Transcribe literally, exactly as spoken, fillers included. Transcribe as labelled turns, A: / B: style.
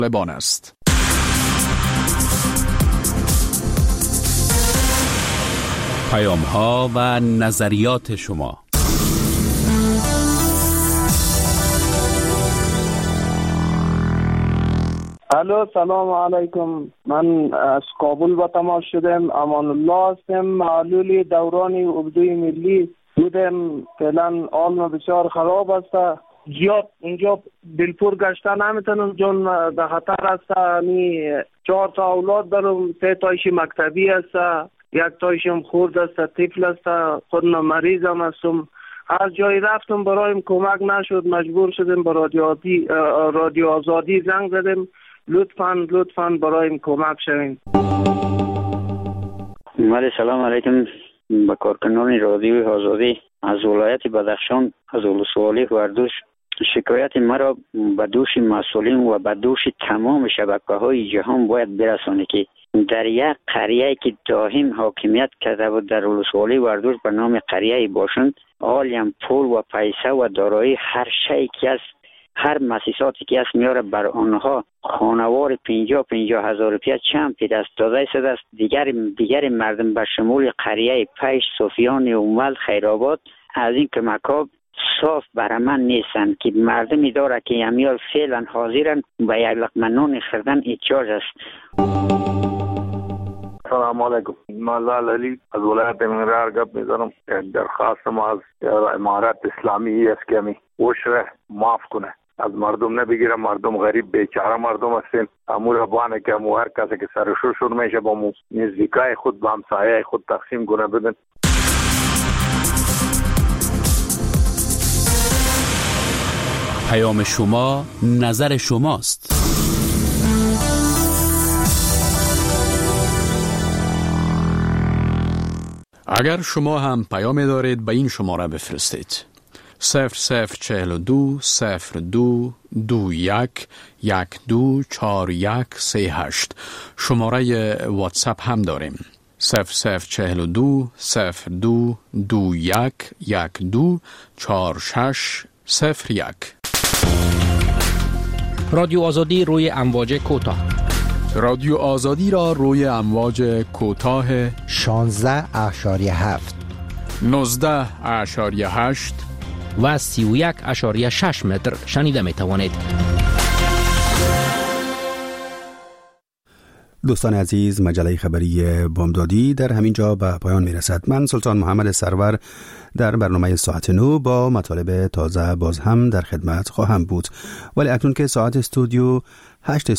A: طالبان است. پیام‌ها و نظریات شما.
B: الو، سلام علیکم. من از کابل با تماس شدم. امان الله هستم. معلول دوران اردوی ملی بودم. فعلا حال بسیار خراب است. زیاد اونجا دلپور گشته نمیتونم، جون در خطر است. نی چهار تا اولاد دارم، سه تایش مکتبی است، یک تایشم خورد است، طفل است. خودم مریضم هستم. هر جایی رفتم برایم کمک نشد. مجبور شدم به رادیو آزادی رادیو آزادی زنگ زدم. لطفاً لطفاً برایم کمک شوین.
C: مالی سلام علیکم به کارکنان رادیو آزادی از ولایت بدخشان، از ولسوالی وردوش. شکایت مرا به دوش مسئولین و به دوش تمام شبکه‌های جهان باید برسانه که در یک قریه که دائم حاکمیت کرده بود در ولسوالی وردوش به نام قریه باشند، عالم پول و پیسه و دارایی هر شیء که است، هر مؤسساتی که است میاره بر آنها خانوار پنجاه پنجاه هزار روپیه چند پی دست داده شده است. دیگر دیگر مردم به شمول قریه پیش، صوفیان، اومل، خیرآباد از این کمک‌ها صاف برامن نیستند که مردمی داره که امیال فعلا حاضرن به یک لقمه نان خوردن احتیاج است.
D: سلام علیکم. مالال علی از ولایت منرار گپ می‌زنم. درخواست ما از امارات اسلامی است که می وشره معاف کنه، از مردم نبگیره. مردم غریب بیچاره مردم هستین. امور بانه که امو هر کسی که سرشور شور میشه با مو نزدیکای خود با همسایه خود تقسیم کنه بدن.
A: پیام شما نظر شماست. اگر شما هم پیام دارید به این شماره بفرستید: صفر صفر چهل و دو صفر دو دو یک یک دو چهار یک سه هشت. شماره واتساپ هم داریم: صفر صفر چهل و دو صفر دو دو یک یک دو چهار شش صفر یک.
E: رادیو آزادی روی امواج کوتاه.
A: رادیو آزادی را روی امواج کوتاه
F: شانزده اشاریه هفت،
A: نوزده اشاریه هشت
E: و سی و یک اشاریه شش متر شنیده می توانید.
G: دوستان عزیز، مجله خبری بامدادی در همین جا به پایان می رسد. من سلطان محمد سرور در برنامه ساعت نو با مطالب تازه باز هم در خدمت خواهم بود، ولی اکنون که ساعت استودیو هشت